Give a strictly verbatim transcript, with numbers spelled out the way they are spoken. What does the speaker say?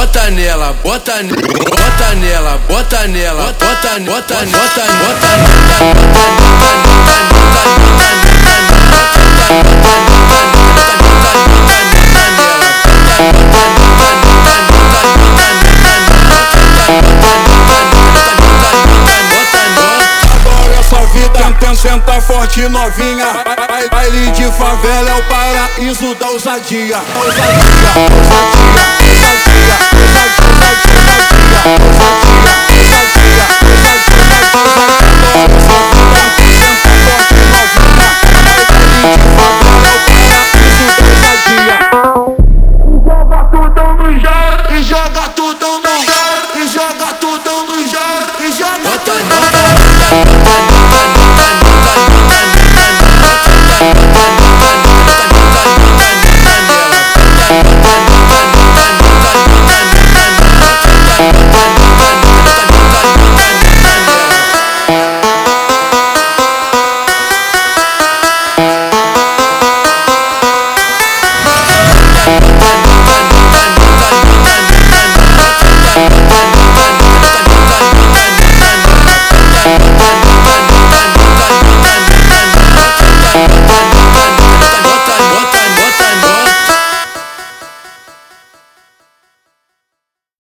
bota nela, bota nela, bota nela, bota nela, bota, bota, bota, bota Agora essa vida tem senta forte novinha. Baile de favela é o paraíso da ousadia. Ousadia.